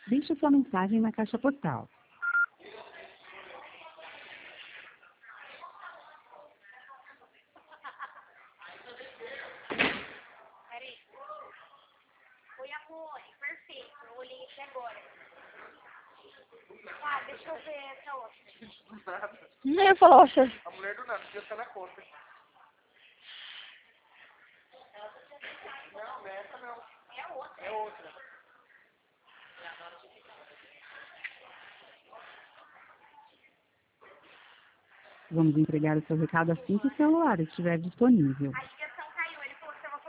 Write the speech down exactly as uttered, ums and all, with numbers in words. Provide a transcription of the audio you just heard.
Deixe sua mensagem na caixa postal. Oi, amor, perfeito. Eu olhei aqui agora. Ah, deixa eu ver essa outra. Nem eu falo, oxa. A mulher do nada, podia estar na conta. Não, não é essa não. É outra. É outra. Vamos entregar o seu recado assim que o celular estiver disponível.